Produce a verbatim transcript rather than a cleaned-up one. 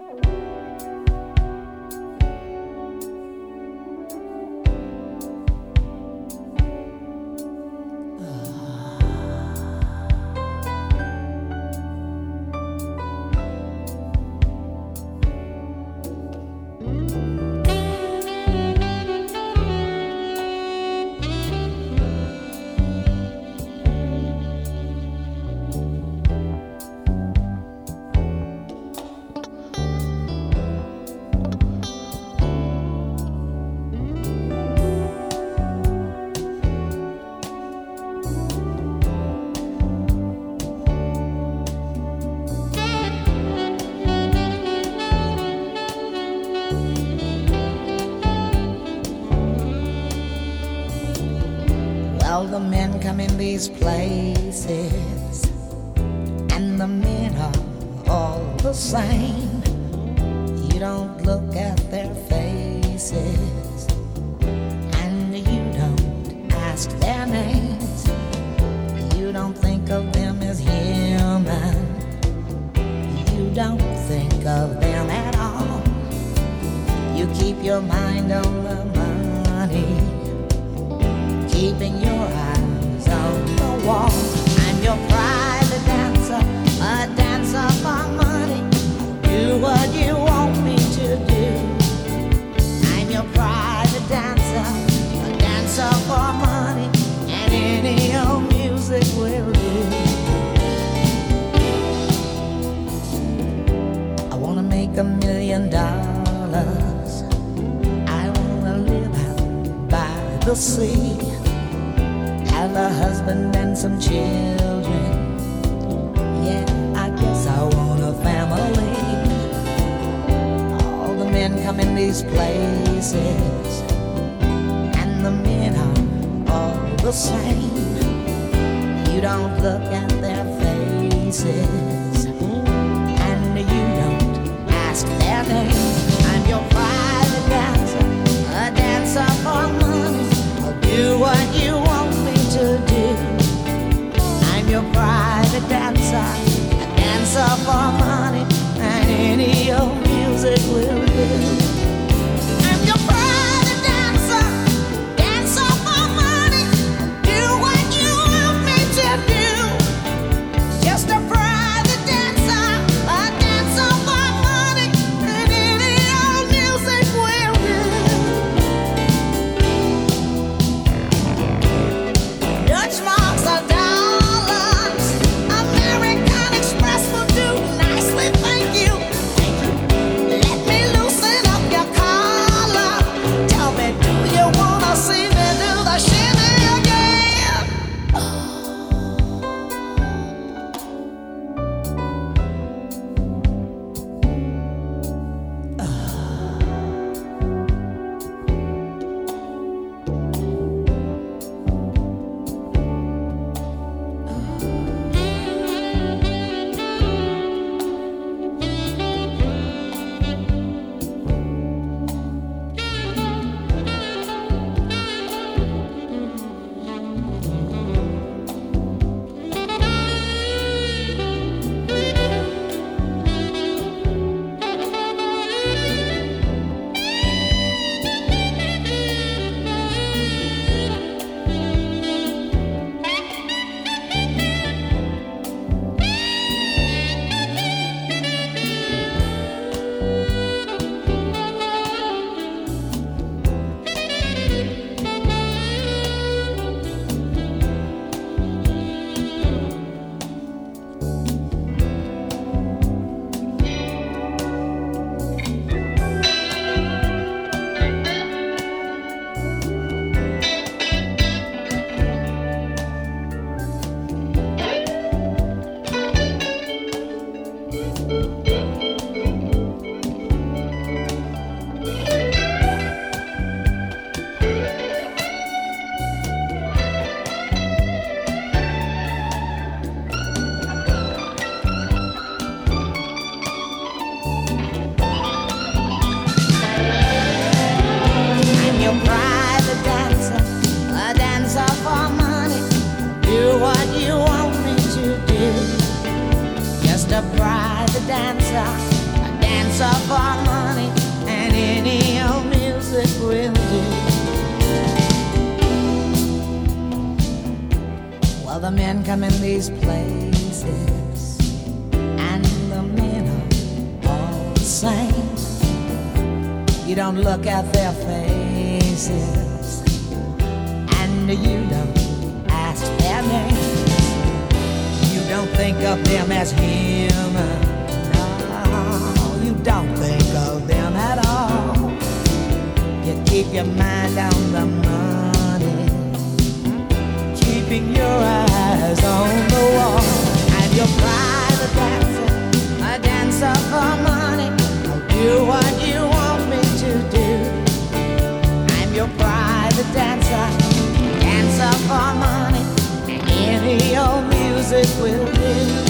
Well, the men come in these places, and the men are all the same. You don't look at their faces, and you don't ask their names. You don't think of them as human. You don't think of them at all. You keep your mind on the money, keeping your eyes on the wall. I'm your private dancer, a dancer for money. Do what you want me to do. I'm your private dancer, a dancer for money, and any old music will do. I wanna make a million dollars. I wanna live out by the sea, have a husband and some children. Yeah, I guess I want a family. All the men come in these places, and the men are all the same. You don't look at their faces, and you don't ask their name. I'm your private dancer, a dancer for money. I'll do what you want to do. I'm your private dancer, a dancer for money, and any old music will do. I'm your private dancer, dancer for money. Do what you want me to do. Just a private dancer, a dancer for money, and any old music will do. Dutch marks are dollars. American Express will do nicely, thank you. Let me loosen up your collar. Tell me, do you wanna see me do the shimmy again? I'm your private dancer, a dancer for money. Do what you want me to do. Just a private dancer, a dancer dancer for money, and any old music will do. Well, the men come in these places, and the men are all the same. You don't look at their faces, and you don't ask their names. You don't think of them as human. No, you don't think of them at all. You keep your mind on the money, keeping your eyes on the wall. And you're private dancer, a dancer for money. I'll do what you want me to do. I'm your private dancer, dancer for money, and any old music will do.